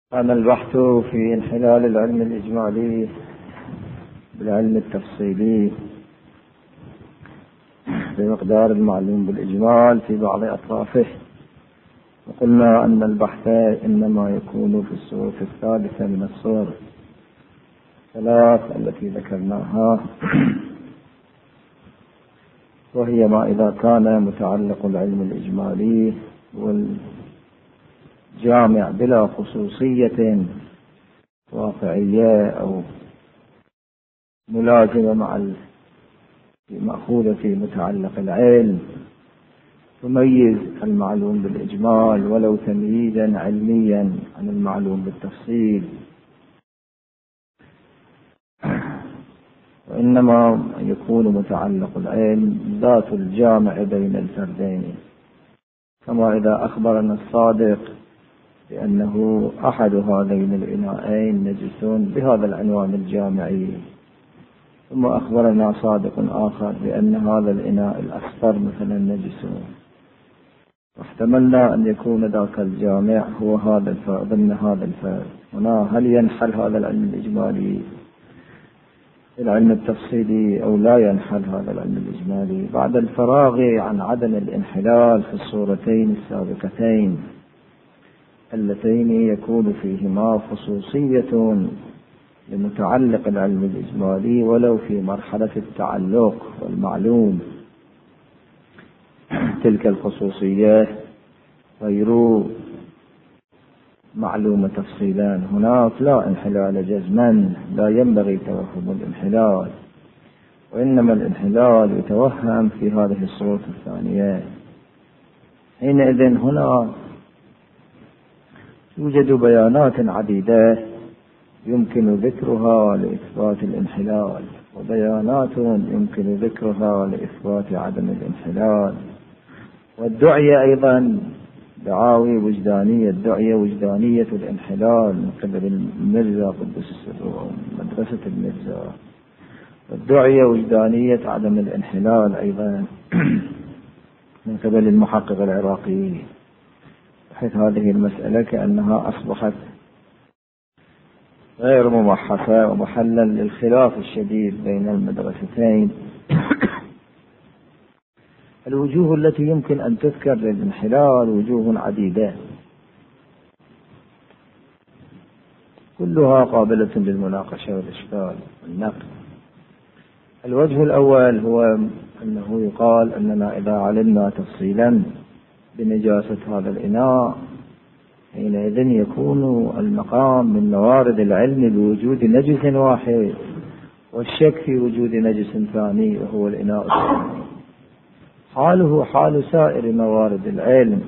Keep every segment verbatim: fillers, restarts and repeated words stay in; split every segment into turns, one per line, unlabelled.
كان البحث في انحلال العلم الإجمالي بالعلم التفصيلي بمقدار المعلوم بالإجمال في بعض أطرافه، وقلنا أن البحث إنما يكون في الصورة الثالثة من الصور الثلاث التي ذكرناها، وهي ما إذا كان متعلق العلم الإجمالي والجامع بلا خصوصية واقعية أو ملازمة مع المأخوذة في متعلق العلم تميز المعلوم بالإجمال ولو تمييزا علميا عن المعلوم بالتفصيل، وإنما يكون متعلق العلم ذات الجامع بين الفردين، كما إذا أخبرنا الصادق بأنه أحد هذين الإناءين نجس بهذا العنوان الجامعي، ثم أخبرنا صادق آخر بأن هذا الإناء الأصفر مثلا نجس، واحتملنا أن يكون ذاك الجامع هو هذا الفرد ضمن هذا الفرد. هنا هل ينحل هذا العلم الإجمالي العلم التفصيلي أو لا ينحل هذا العلم الإجمالي بعد الفراغ عن عدم الانحلال في الصورتين السابقتين اللتين يكون فيهما خصوصية لمتعلق العلم الإجمالي ولو في مرحلة التعلق والمعلوم؟ تلك الخصوصية غير معلومة تفصيلا، هناك لا انحلال جزما، لا ينبغي توهم الانحلال، وإنما الانحلال يتوهم في هذه الصورة الثانية. حينئذ هنا توجد بيانات عديدة يمكن ذكرها لإثبات الانحلال، وبيانات يمكن ذكرها لإثبات عدم الانحلال، والدعية أيضا دعاوي وجدانية، الدعية وجدانية الانحلال من قبل المرزا قدس السر مدرسة المرزا، والدعية وجدانية عدم الانحلال أيضا من قبل المحقق العراقي، بحيث هذه المسألة كأنها أصبحت غير ممحصة ومحلا للخلاف الشديد بين المدرستين. الوجوه التي يمكن أن تذكر للانحلال وجوه عديدة كلها قابلة للمناقشة والإشكال والنقد. الوجه الأول هو أنه يقال أننا إذا علمنا تفصيلا بنجاسة هذا الإناء حينئذ يكون المقام من موارد العلم بوجود نجس واحد والشك في وجود نجس ثاني وهو الإناء الثاني، حاله حال سائر موارد العلم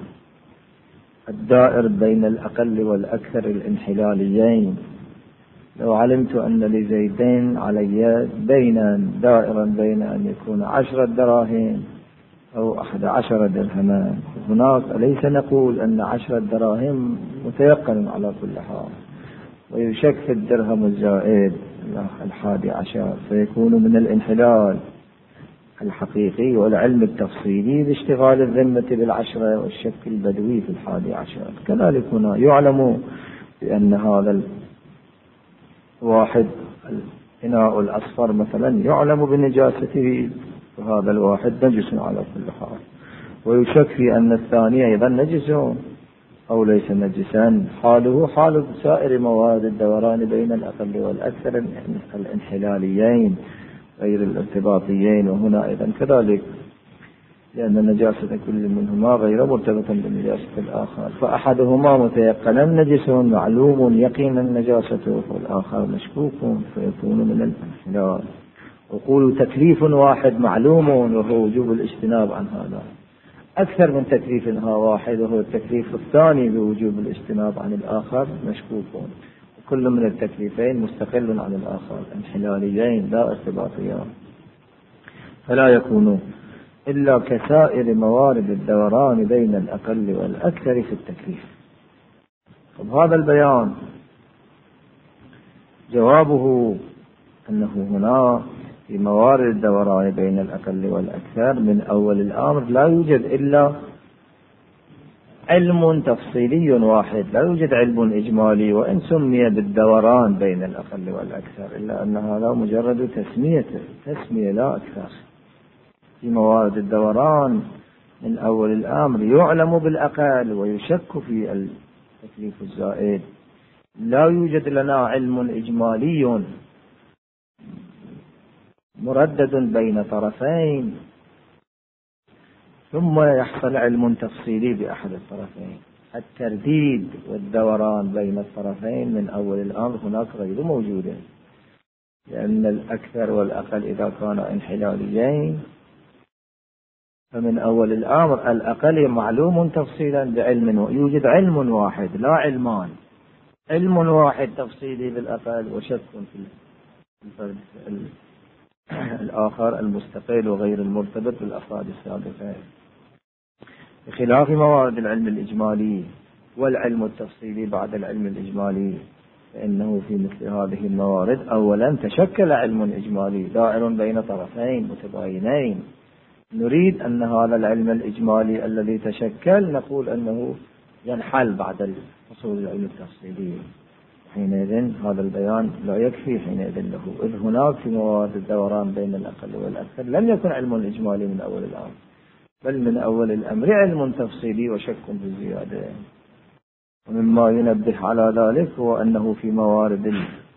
الدائر بين الأقل والأكثر الانحلاليين. لو علمت أن لزيدين علي دينا دائرا بين أن يكون عشرة دراهم أو أحد عشر درهما، هناك أليس نقول أن عشرة دراهم متيقن على كل حال ويشك في الدرهم الزائد الحادي عشر، فيكون من الانحلال الحقيقي والعلم التفصيلي باشتغال الذمة بالعشرة والشك البدوي في الحادي عشر. كذلك هنا يعلم بأن هذا الواحد الإناء الأصفر مثلا يعلم بنجاسته، وهذا الواحد نجس على كل حال، ويشك في أن الثاني أيضا نجس أو ليس نجسا، حاله حال سائر مواد الدوران بين الأقل والأكثر الانحلاليين غير الارتباطيين. وهنا أيضا كذلك لأن نجاسة كل منهما غير مرتبطة بنجاسة الآخر، فأحدهما متيقنا نجس معلوم يقينا نجاسته والآخر مشكوك فيكون من الانحلال. وقول تكليف واحد معلوم وهو وجوب الاجتناب عن هذا، أكثر من تكليف واحد وهو التكليف الثاني بوجوب الاجتناب عن الآخر مشكوك، كل من التكليفين مستقل عن الآخر انحلاليين لا ارتباطيان، فلا يكون إلا كسائر موارد الدوران بين الأقل والأكثر في التكليف. طب هذا البيان جوابه أنه هنا في موارد الدوران بين الأقل والأكثر من أول الأمر لا يوجد إلا علم تفصيلي واحد، لا يوجد علم إجمالي، وإن سمي بالدوران بين الأقل والأكثر، إلا أن هذا مجرد تسمية تسمية لا أكثر. في موارد الدوران من أول الأمر يعلم بالأقل ويشك في التكليف الزائد. لا يوجد لنا علم إجمالي مردد بين طرفين ثم يحصل علم تفصيلي بأحد الطرفين. الترديد والدوران بين الطرفين من أول الأمر هناك غير موجود، لأن الأكثر والأقل إذا كان انحلاليين فمن أول الأمر الأقل معلوم تفصيلا بعلم، يوجد علم واحد لا علمان، علم واحد تفصيلي بالأقل وشك في الفرد الآخر المستقل وغير المرتبط بالأفراد السابقين، بخلاف موارد العلم الإجمالي والعلم التفصيلي بعد العلم الإجمالي، فإنه في مثل هذه الموارد أولا تشكل علم إجمالي دائر بين طرفين متباينين، نريد أن هذا العلم الإجمالي الذي تشكل نقول أنه ينحل بعد حصول العلم التفصيلي، حينئذ هذا البيان لا يكفي حينئذ له، إذ هناك في موارد الدوران بين الأقل والأكثر لم يكن علم إجمالي من أول الأمر، بل من أول الأمر علم تفصيلي وشك في الزيادة. ومما ينبه على ذلك هو أنه في موارد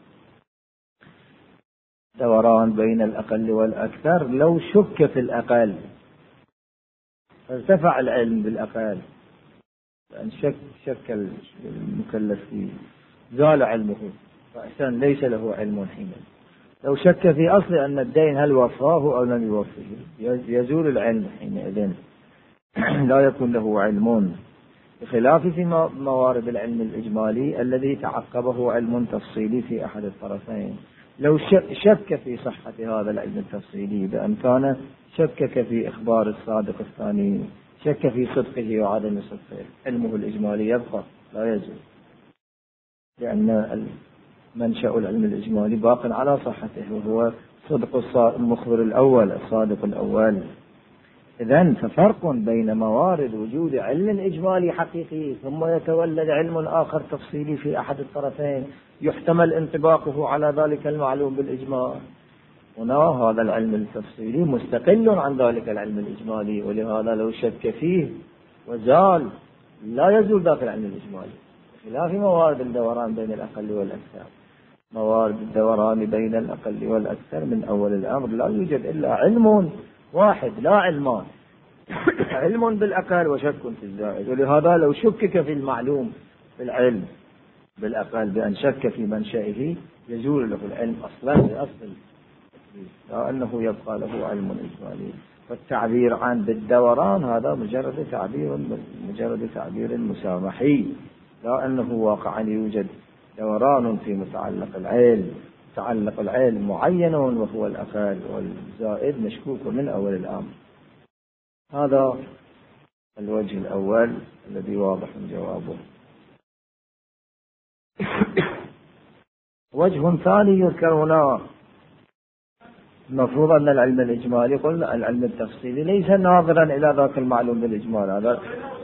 الدوران بين الأقل والأكثر لو شك في الأقل فارتفع العلم بالأقل، لأن شك شك المكلف فيه زال علمه فأحسن ليس له علم حينئذ. لو شك في أصل أن الدين هل وفاه أو لم يوفه يزول العلم حينئذ، لا يكون له علم، بخلاف في موارد العلم الإجمالي الذي تعقبه علم تفصيلي في أحد الطرفين. لو شك في صحة هذا العلم التفصيلي بأن كان شكك في إخبار الصادق الثاني، شك في صدقه وعدم صدقه، علمه الإجمالي يبقى لا يزول، لأن منشأ العلم الإجمالي باق على صحته وهو صدق المخبر الأول الصادق الأول. إذن ففرق بين موارد وجود علم إجمالي حقيقي ثم يتولد علم آخر تفصيلي في أحد الطرفين يحتمل انطباقه على ذلك المعلوم بالإجمال. هنا هذا العلم التفصيلي مستقل عن ذلك العلم الإجمالي، ولهذا لو شك فيه وزال لا يزول ذاك العلم الإجمالي، خلاف موارد الدوران بين الأقل والأكثر. موارد الدوران بين الأقل والأكثر من أول الأمر لا يوجد إلا علم واحد لا علمان، علم بالأقل وشك في الزائد، ولهذا لو شكك في المعلوم في العلم بالأقل بأن شك في منشأه يزول له العلم أصلا بأصل، لا أنه يبقى له علم إجمالي. والتعبير عن بالدوران هذا مجرد تعبير مجرد تعبير مسامحي، لا أنه واقعا يوجد دوران في متعلق العلم، متعلق العلم معين وهو الأقل والزائد مشكوك من أول الأمر. هذا الوجه الأول الذي واضح من جوابه. وجه ثاني يذكر هنا، المفروض أن العلم الإجمالي قلنا العلم التفصيلي ليس ناظرا إلى ذاك المعلوم بالإجمال، هذا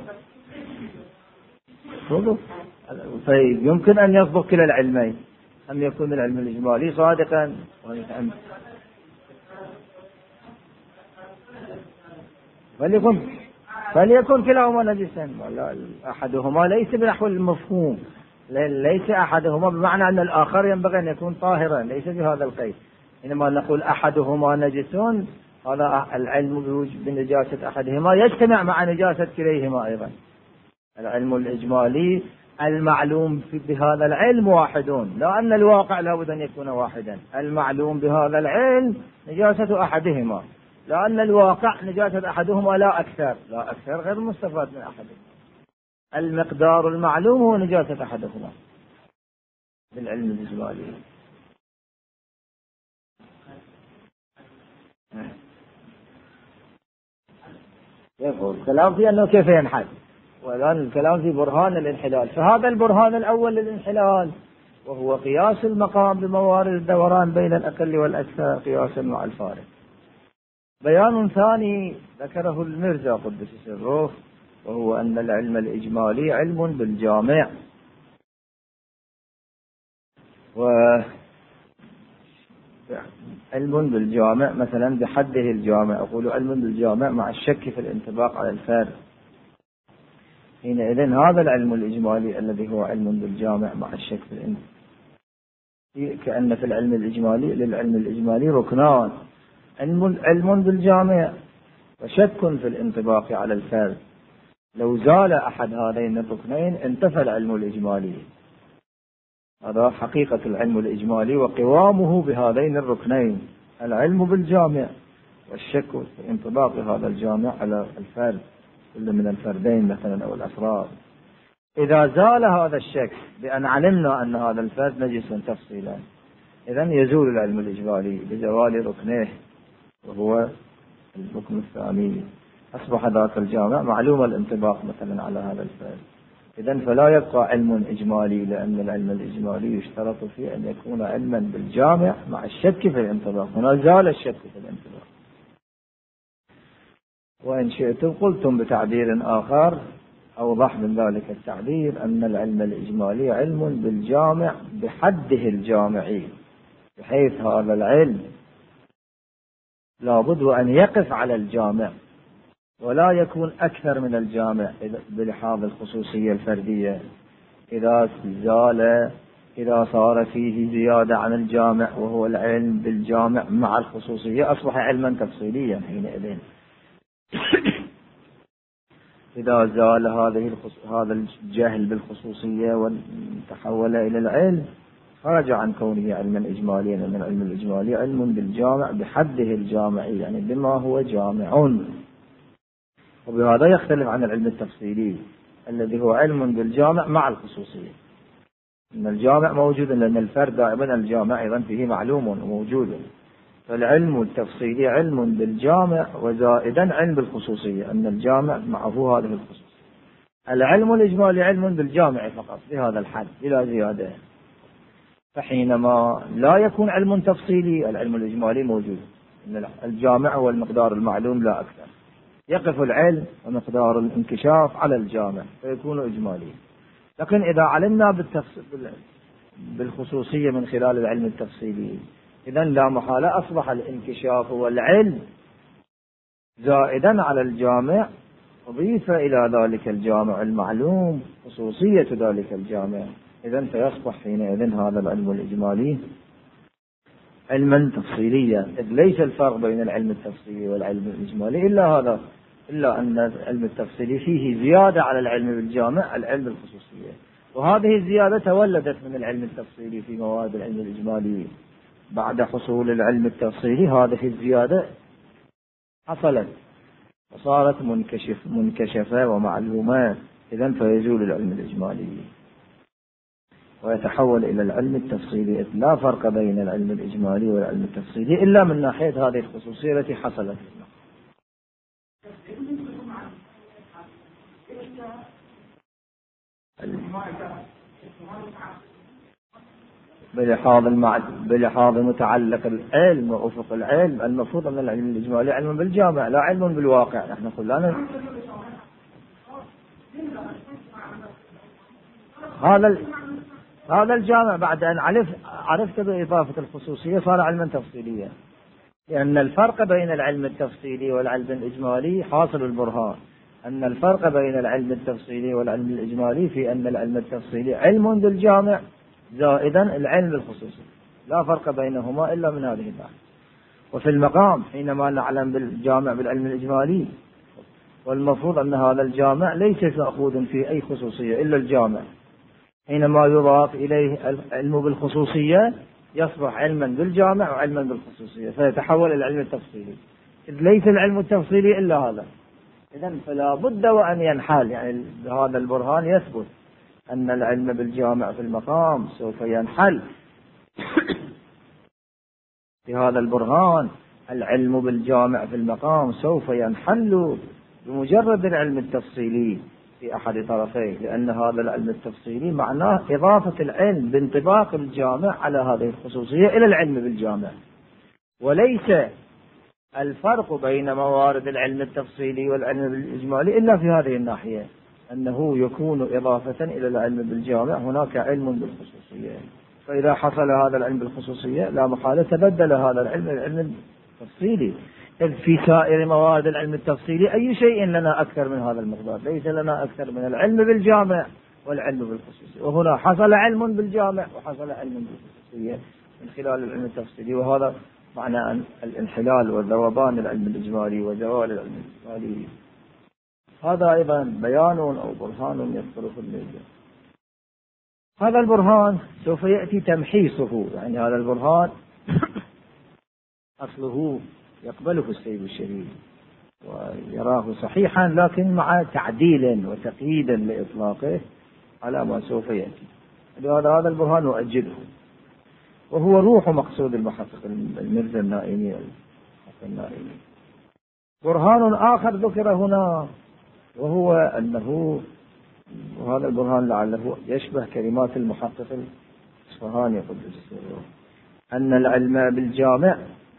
طيب يمكن أن يصدق كلا العلمين، أم يكون العلم الإجمالي صادقا فليكن فليكن كلاهما نجسا، أحدهما ليس بنحو المفهوم، ليس أحدهما بمعنى أن الآخر ينبغي أن يكون طاهرا، ليس بهذا القيد، إنما نقول أحدهما نجس، هذا العلم بنجاسة أحدهما يجتمع مع نجاسة كليهما أيضا. العلم الإجمالي المعلوم بهذا العلم واحد، لا أن الواقع لابد أن يكون واحدا، المعلوم بهذا العلم نجاسة أحدهما، لا أن الواقع نجاسة أحدهما لا أكثر، لا أكثر غير مستفاد من أحدهما، المقدار المعلوم هو نجاسة أحدهما بالعلم الإجمالي. يقول الكلام في أنه كيف ينحل، والآن الكلام في برهان الانحلال، فهذا البرهان الأول للانحلال وهو قياس المقام بموارد الدوران بين الأقل والأكثر قياسا مع الفارق. بيان ثاني ذكره المرزا قدس سره وهو أن العلم الإجمالي علم بالجامع، وعلم بالجامع مثلا بحده الجامع، أقول علم بالجامع مع الشك في الانطباق على الفرد. حينئذ هذا العلم الإجمالي الذي هو علم بالجامع مع الشك في الانطباق، كأن في العلم الإجمالي للعلم الإجمالي ركنان: علم علم بالجامع وشك في الانطباق على الفرد. لو زال أحد هذين الركنين انتفى العلم الإجمالي. هذا حقيقة العلم الإجمالي وقوامه بهذين الركنين: العلم بالجامع والشك في انطباق هذا الجامع على الفرد، كل من الفردين مثلا أو الأفراد. إذا زال هذا الشك بأن علمنا أن هذا الفرد نجس تفصيلا، إذن يزول العلم الإجمالي بزوال ركنه وهو الركن الثاني. أصبح ذاك الجامع معلوم الانطباق مثلا على هذا الفرد. إذن فلا يبقى علم إجمالي، لأن العلم الإجمالي يشترط فيه أن يكون علما بالجامع مع الشك في الانطباق. هنا زال الشك في الانطباق. وإن شئتم قلتم بتعبير آخر أوضح من ذلك التعبير أن العلم الإجمالي علم بالجامع بحده الجامعي، بحيث هذا العلم لابد أن يقف على الجامع ولا يكون أكثر من الجامع بلحاظ الخصوصية الفردية. إذا زال إذا صار فيه زيادة عن الجامع وهو العلم بالجامع مع الخصوصية أصبح علما تفصيليا حينئذ. إذا زال هذه هذا الجهل بالخصوصية وتحول إلى العلم خرج عن كونه علما إجماليا، لأن العلم الإجمالي علم بالجامع بحده الجامعي، يعني بما هو جامع. وبهذا يختلف عن العلم التفصيلي الذي هو علم بالجامع مع الخصوصية. إن الجامع موجود لأن الفرد دائما الجامع أيضا فيه معلوم وموجود. فالعلم التفصيلي علم بالجامع وزائدا علم بالخصوصية، أن الجامع معه هذه الخصوصية. العلم الإجمالي علم بالجامع فقط بهذا الحد بلا زيادة. فحينما لا يكون علم تفصيلي العلم الإجمالي موجود، إن الجامع هو المقدار المعلوم لا أكثر. يقف العلم ومقدار الانكشاف على الجامع فيكون إجمالي. لكن إذا علمنا بالخصوصية من خلال العلم التفصيلي، إذن لا محالة أصبح الانكشاف والعلم زائدا على الجامع، أضيف إلى ذلك الجامع المعلوم خصوصية ذلك الجامع. إذن فيصبح حينئذ هذا العلم الإجمالي علما تفصيليا، إذ ليس الفرق بين العلم التفصيلي والعلم الإجمالي إلا هذا، إلا أن العلم التفصيلي فيه زيادة على العلم بالجامع العلم الخصوصية، وهذه الزيادة تولدت من العلم التفصيلي في مواد العلم الإجمالي. بعد حصول العلم التفصيلي هذه الزيادة حصلت وصارت منكشف منكشفة ومعلومة، إذن فيزول العلم الإجمالي ويتحول إلى العلم التفصيلي. لا فرق بين العلم الإجمالي والعلم التفصيلي إلا من ناحية هذه الخصوصية التي حصلت. بلحاظ المع... بلحاظ متعلق العلم وأفق العلم، المفروض أن العلم الإجمالي علم بالجامع لا علم بالواقع. نحن نقول لا هذا ال... هذا الجامع بعد أن عرف عرفت بإضافة الخصوصية صار علما تفصيليا، لأن الفرق بين العلم التفصيلي والعلم الإجمالي حاصل البرهان أن الفرق بين العلم التفصيلي والعلم الإجمالي في أن العلم التفصيلي علم بالجامع زائدا العلم بالخصوصي، لا فرق بينهما إلا من هذه الناحية. وفي المقام حينما نعلم بالجامع بالعلم الإجمالي والمفروض أن هذا الجامع ليس مأخوذ في أي خصوصية إلا الجامع، حينما يضاف إليه العلم بالخصوصية يصبح علما بالجامع وعلما بالخصوصية فيتحول العلم التفصيلي، إذ ليس العلم التفصيلي إلا هذا. إذن فلا بد وأن ينحل، يعني هذا البرهان يثبت أن العلم بالجامع في المقام سوف ينحل. في هذا البرهان العلم بالجامع في المقام سوف ينحل بمجرد العلم التفصيلي في أحد طرفيه، لأن هذا العلم التفصيلي معناه إضافة العلم بانطباق الجامع على هذه الخصوصية إلى العلم بالجامع، وليس الفرق بين موارد العلم التفصيلي والعلم بالإجمالي إلا في هذه الناحية، أنه يكون إضافة إلى العلم بالجامع هناك علم بالخصوصية، فإذا حصل هذا العلم بالخصوصية لا محالة تبدل هذا العلم العلم التفصيلي. إذ في سائر موارد العلم التفصيلي أي شيء لنا أكثر من هذا المقدار، ليس لنا أكثر من العلم بالجامع والعلم بالخصوصية، وهنا حصل علم بالجامع وحصل علم بالخصوصية من خلال العلم التفصيلي، وهذا معنى أن الانحلال وذوبان العلم الإجمالي وزوال العلم الإجمالي. هذا أيضا بيان أو برهان يدخل في الميزان. هذا البرهان سوف يأتي تمحيصه، يعني هذا البرهان أصله يقبله السيد الشريف ويراه صحيحا، لكن مع تعديل وتقييد لإطلاقه على ما سوف يأتي. لهذا هذا البرهان نؤجله، وهو روح مقصود المحقق المرزا النائمي النائمي. برهان آخر ذكر هنا، وهو أنه، وهذا البرهان لعله يشبه كلمات المحقق الإصفهاني قدس سره، أن العلم بالجامع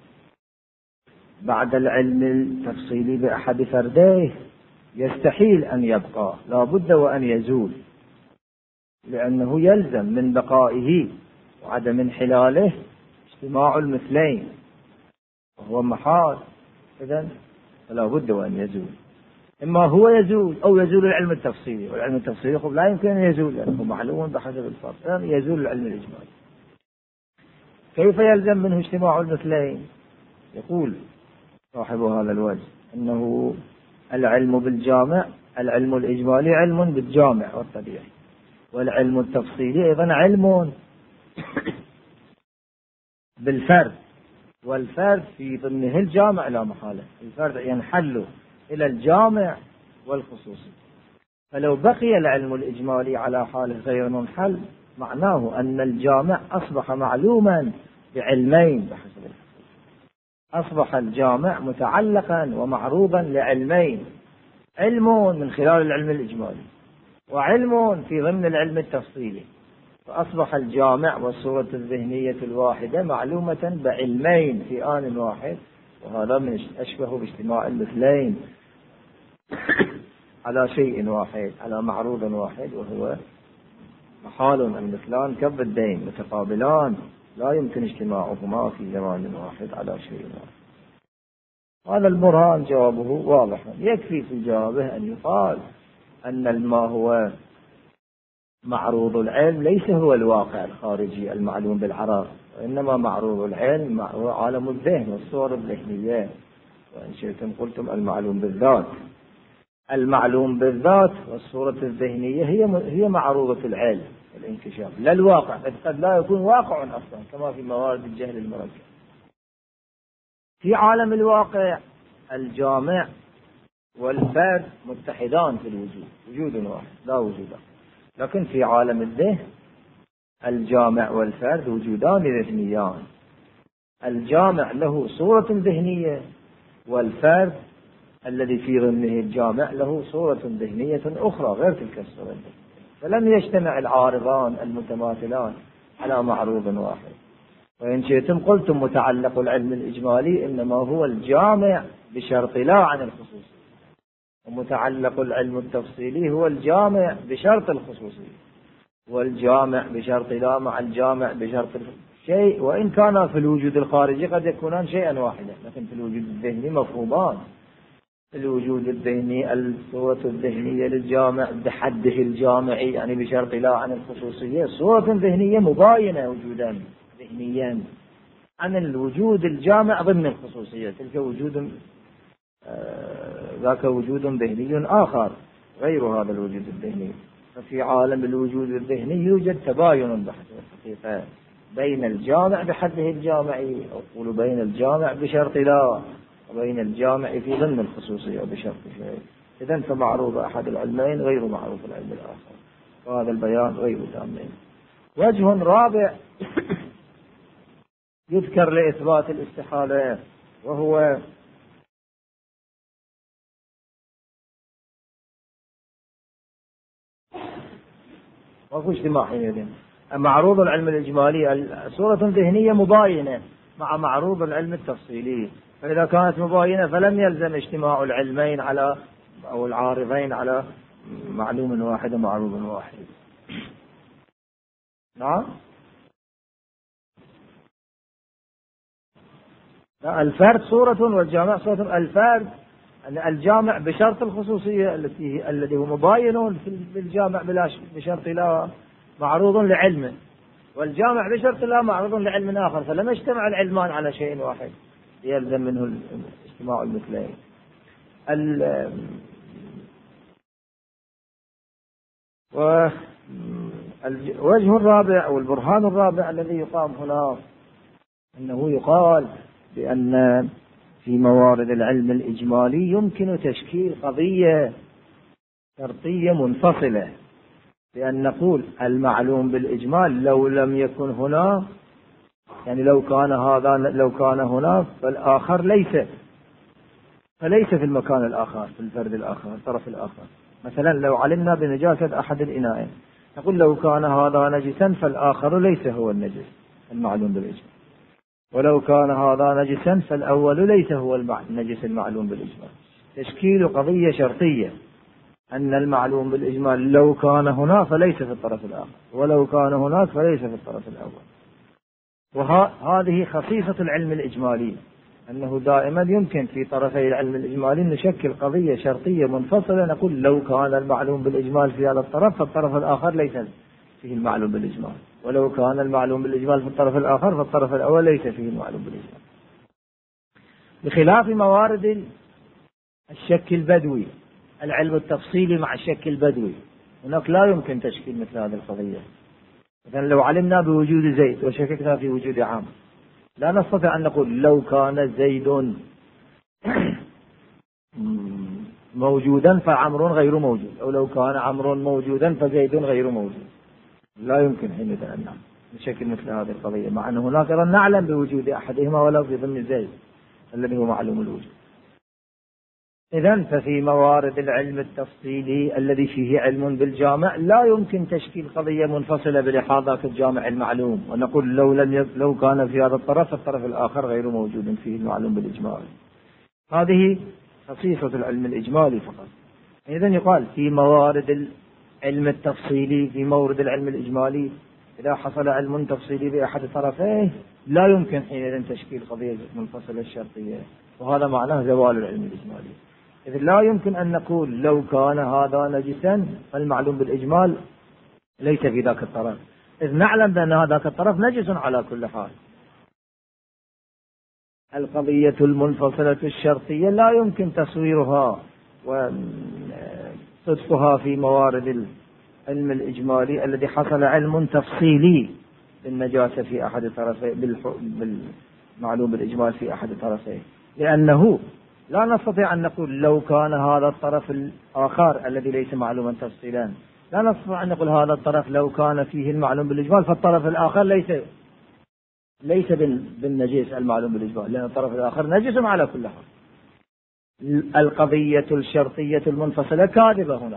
بعد العلم التفصيلي بأحد فرديه يستحيل أن يبقى، لا بد وأن يزول، لأنه يلزم من بقائه وعدم انحلاله اجتماع المثلين وهو محال، إذن فلا بد وأن يزول. إما هو يزول أو يزول العلم التفصيلي، والعلم التفصيلي لا يمكن أن يزول لأنه معلوم بحسب الفرق، يعني يزول العلم الإجمالي. كيف يلزم منه اجتماع المثلين؟ يقول صاحب هذا الوجه أنه العلم بالجامع، العلم الإجمالي علم بالجامع والطبيعي، والعلم التفصيلي أيضا علم بالفرد، والفرد في ضمنه الجامع لا محالة، الفرد ينحل إلى الجامع والخصوصي. فلو بقي العلم الإجمالي على حاله غير منحل معناه أن الجامع أصبح معلوما بعلمين بحسب الحقيقة، أصبح الجامع متعلقا ومعروضا لعلمين، علم من خلال العلم الإجمالي وعلم في ضمن العلم التفصيلي، فأصبح الجامع والصورة الذهنية الواحدة معلومة بعلمين في آن واحد، وهذا من أشبه باجتماع المثلين على شيء واحد، على معروض واحد، وهو محال المثلان كالضدين متقابلان لا يمكن اجتماعهما في زمان واحد على شيء واحد. هذا البرهان جوابه واضح، يكفي في جوابه أن يقال أن ما هو معروض العلم ليس هو الواقع الخارجي المعلوم بالعراق، وإنما معروض العلم هو عالم الذهن والصور الذهنية، وإن شئتم قلتم المعلوم بالذات. المعلوم بالذات والصورة الذهنية هي هي معروضة العلم الانكشاف، لا الواقع، قد لا يكون واقع أصلا كما في موارد الجهل المركب. في عالم الواقع الجامع والفرد متحدان في الوجود، وجود واحد لا وجود، لكن في عالم الذهن الجامع والفرد وجودان ذهنيان، الجامع له صورة ذهنية والفرد الذي في ضمنه الجامع له صورة ذهنية أخرى غير تلك الصورة الذهنية، فلم يجتمع العارضان المتماثلان على معروض واحد. وإن شئتم قلتم متعلق العلم الإجمالي إنما هو الجامع بشرط لا عن الخصوصي، ومتعلق العلم التفصيلي هو الجامع بشرط الخصوصي، والجامع بشرط لا مع الجامع بشرط شيء، وإن كان في الوجود الخارجي قد يكونان شيئا واحدا، لكن في الوجود الذهني مفهومان. الوجود الذهني الصورة الذهنية للجامع بحده الجامعي، يعني بشرط لا عن الخصوصية، صورة ذهنية مباينة وجودا ذهنيا عن الوجود الجامع ضمن الخصوصية، تلك وجود آه ذاك وجود ذهني آخر غير هذا الوجود الذهني. ففي عالم الوجود الذهني يوجد تباين بحسب الحقيقة بين الجامع بحده الجامعي، أو قولوا بين الجامع بشرط لا، وبين الجامع في ضمن الخصوصية بشرط شيء. إذن فمعروض أحد العلمين غير معروف العلم الآخر، وهذا البيان غير تام. وجه رابع يذكر لإثبات الاستحالة، وهو وهو اجتماع حينئذ معروض العلم الإجمالي صورة ذهنية مباينة مع معروض العلم التفصيلي، فإذا كانت مباينة فلم يلزم اجتماع العلمين على أو العارضين على معلوم واحد ومعروض واحد. نعم. الفرد صورة والجامع صورة. الفرد الجامع بشرط الخصوصية التي الذي هو مباين في الجامع بلا بشرط لا معروض لعلم، والجامع بشرط لا معروض لعلم آخر، فلم يجتمع العلمان على شيء واحد يلزم منه اجتماع المثلين. والوجه الرابع أو البرهان الرابع الذي يقام هنا أنه يقال بأن في موارد العلم الإجمالي يمكن تشكيل قضية شرطية منفصلة، بأن نقول المعلوم بالإجمال لو لم يكن هنا، يعني لو كان هذا لو كان هنا فالآخر ليس فليس في المكان الآخر في الفرد الآخر الطرف الآخر. مثلا لو علمنا بنجاسة أحد الإناءين نقول لو كان هذا نجسا فالآخر ليس هو النجس المعلوم بالإجمال، ولو كان هذا نجسا فالأول ليس هو النجس المعلوم بالإجمال. تشكيل قضية شرطية أن المعلوم بالإجمال لو كان هنا فليس في الطرف الآخر، ولو كان هناك فليس في الطرف الأول. وهذه خصيصة العلم الإجمالي، أنه دائما يمكن في طرفي العلم الإجمالي نشكل قضية شرطية منفصلة، نقول لو كان المعلوم بالإجمال في هذا الطرف فالطرف الآخر ليس فيه المعلوم بالإجمال، ولو كان المعلوم بالإجمال في الطرف الآخر فالطرف الأول ليس فيه المعلوم بالإجمال. بخلاف موارد الشك البدوي، العلم التفصيلي مع الشك البدوي، هناك لا يمكن تشكيل مثل هذه القضية. مثلا لو علمنا بوجود زيد وشككنا في وجود عمرو لا نستطيع أن نقول لو كان زيد موجودا فعمر غير موجود، أو لو كان عمرو موجودا فزيد غير موجود. لا يمكن حينئذ أن نشكل مثل هذه القضية، مع أن هناك نعلم بوجود أحدهما ولا في ضمن زيد الذي هو معلوم الوجود. إذن ففي موارد العلم التفصيلي الذي فيه علم بالجامع لا يمكن تشكيل قضية منفصلة بلحاظات الجامع المعلوم ونقول لو لم يب... لو كان في هذا الطرف الطرف الآخر غير موجود فيه المعلوم بالإجمال. هذه خصيصة العلم الإجمالي فقط. إذن يقال في موارد العلم التفصيلي في مورد العلم الإجمالي إذا حصل علم تفصيلي بأحد طرفيه لا يمكن حينئذ تشكيل قضية منفصلة الشرطية، وهذا معناه زوال العلم الإجمالي. إذ لا يمكن أن نقول لو كان هذا نجسا فالمعلوم بالإجمال ليس في ذاك الطرف، إذ نعلم بأن هذاك الطرف نجس على كل حال. القضية المنفصلة الشرطية لا يمكن تصويرها وصدقها في موارد العلم الإجمالي الذي حصل علم تفصيلي بالنجاسة في أحد طرفيه بالمعلوم بالإجمال في أحد طرفيه، لأنه لا نستطيع أن نقول لو كان هذا الطرف الآخر الذي ليس معلوما تفصيلا، لا نستطيع أن نقول هذا الطرف لو كان فيه المعلوم بالإجمال فالطرف الآخر ليس ليس بالنجس المعلوم بالإجمال، لأن الطرف الآخر نجس على كل حال. القضية الشرطية المنفصلة كاذبة هنا.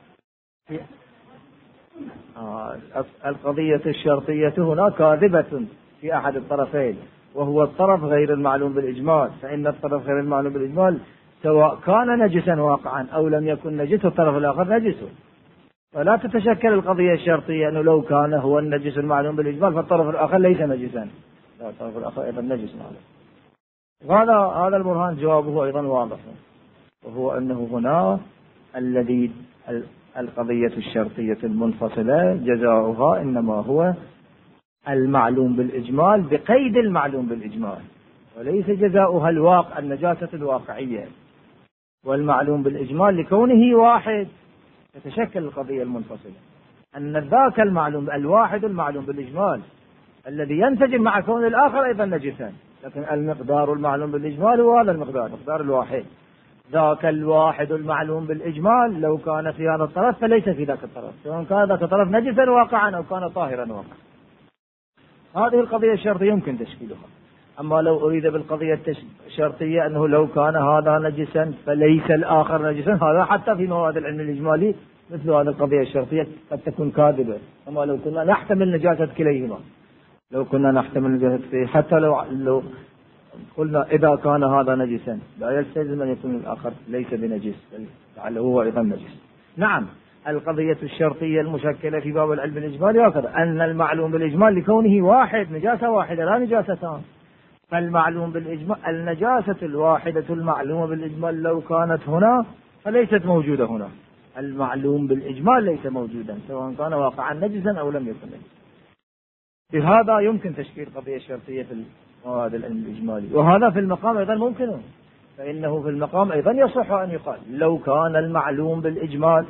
آه القضية الشرطية هنا كاذبة في أحد الطرفين، وهو الطرف غير المعلوم بالإجمال، فإن الطرف غير المعلوم بالإجمال سواء كان نجسا واقعا أو لم يكن نجس الطرف الآخر نجس، فلا تتشكل القضية الشرطية أنه لو كان هو النجس المعلوم بالإجمال فالطرف الآخر ليس نجسا، لا الطرف الآخر أيضا نجس معلوم. وهذا هذا البرهان جوابه أيضا واضح، وهو أنه هنا الذي القضية الشرطية المنفصلة جزاؤها إنما هو المعلوم بالإجمال بقيد المعلوم بالإجمال، وليس جزاؤها الواقع النجاسة الواقعية. والمعلوم بالإجمال لكونه واحد تتشكل القضية المنفصلة، أن ذاك المعلوم الواحد المعلوم بالإجمال الذي ينسجم مع كون الآخر أيضا نجسا، لكن المقدار المعلوم بالإجمال هو هذا المقدار مقدار الواحد. ذاك الواحد المعلوم بالإجمال لو كان في هذا الطرف فليس في ذاك الطرف، سواء كان ذاك الطرف نجسا واقعا أو كان طاهرا واقعا. هذه القضية الشرطية يمكن تشكيلها. أما لو أريد بالقضية الشرطية أنه لو كان هذا نجسا فليس الآخر نجسا، هذا حتى في مواد العلم الإجمالي مثل هذه القضية الشرطية قد تكون كاذبة. أما لو كنا نحتمل نجاسة كليهما، لو كنا نحتمل نجاسة كليهما حتى لو, لو قلنا إذا كان هذا نجسا لا يلتزم أن يكون الآخر ليس بنجس لعله هو أيضا نجس. نعم، القضية الشرطية المشكلة في باب العلم الإجمالي هكذا، أن المعلوم بالإجمال لكونه واحد نجاسة واحدة لا نجاستان. فالمعلوم بالإجمال النجاسة الواحدة المعلومة بالإجمال لو كانت هنا فليست موجودة هنا. المعلوم بالإجمال ليس موجودا سواء كان واقعا نجسا أو لم يكن نجسا. بهذا يمكن تشكيل قضية شرطية في المواد العلم الإجمالي، وهذا في المقام أيضا ممكن، فإنه في المقام أيضا يصح أن يقال لو كان المعلوم بالإجمال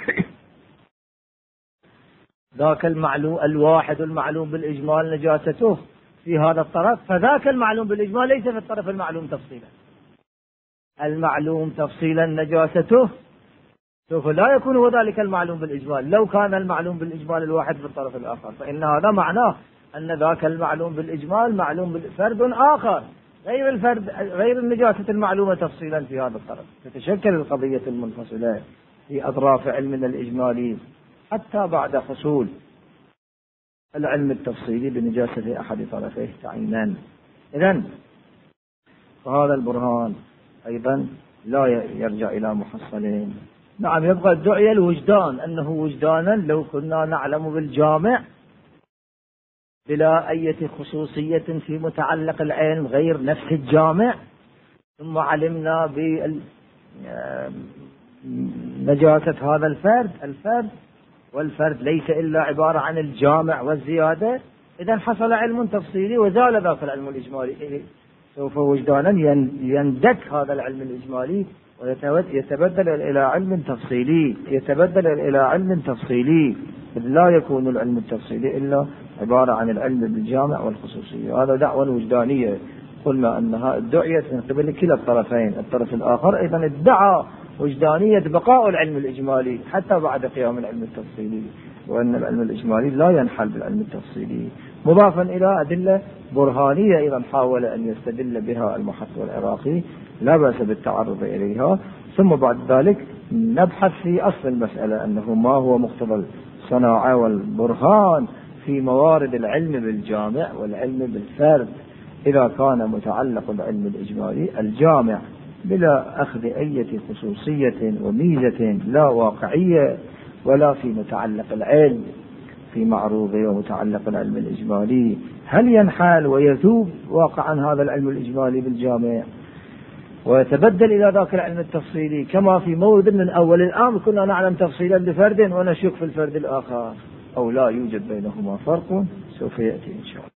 ذاك المعلوم الواحد المعلوم بالإجمال نجاسته في هذا الطرف، فذاك المعلوم بالإجمال ليس في الطرف المعلوم تفصيلا. المعلوم تفصيلا نجاسته سوف لا يكون هو ذلك المعلوم بالإجمال لو كان المعلوم بالإجمال الواحد في الطرف الآخر، فإن هذا معناه أن ذاك المعلوم بالإجمال معلوم بالفرد آخر غير الفرد غير النجاسة المعلومة تفصيلا في هذا الطرف. تتشكل القضية المنفصلة في أطراف علمنا الإجمالي حتى بعد حصول العلم التفصيلي بنجاسة أحد طرفيه تعيينا. إذن فهذا البرهان أيضا لا يرجع إلى محصلين. نعم، يبقى الدعية الوجدان، أنه وجدانا لو كنا نعلم بالجامع بلا أي خصوصية في متعلق العلم غير نفس الجامع، ثم علمنا بنجاسة هذا الفرد الفرد والفرد ليس إلا عبارة عن الجامع والزيادة، إذا حصل علم تفصيلي وزال ذاك العلم الإجمالي. سوف وجدانا يندك هذا العلم الإجمالي ويتبدل إلى علم تفصيلي يتبدل إلى علم تفصيلي لا يكون العلم التفصيلي إلا عبارة عن العلم بالجامع والخصوصية. هذا دعوة وجدانية قلنا أنها ادعيت من قبل كلا الطرفين. الطرف الآخر أيضا ادعى وجدانية بقاء العلم الإجمالي حتى بعد قيام العلم التفصيلي، وأن العلم الإجمالي لا ينحل بالعلم التفصيلي، مضافا إلى أدلة برهانية أيضا حاول أن يستدل بها المحقق العراقي لا بأس بالتعرض إليها. ثم بعد ذلك نبحث في أصل المسألة أنه ما هو مقتضى الصناعة والبرهان في موارد العلم بالجامع والعلم بالفرد إذا كان متعلق العلم الإجمالي الجامع بلا أخذ أي خصوصية وميزة لا واقعية ولا في متعلق العلم في معروضه ومتعلق العلم الإجمالي، هل ينحال ويذوب واقعا هذا العلم الإجمالي بالجامع ويتبدل إلى ذاك العلم التفصيلي كما في مورد من أول الأمر كنا نعلم تفصيلا بفرد ونشك في الفرد الآخر، أو لا يوجد بينهما فرق؟ سوف يأتي إن شاء الله.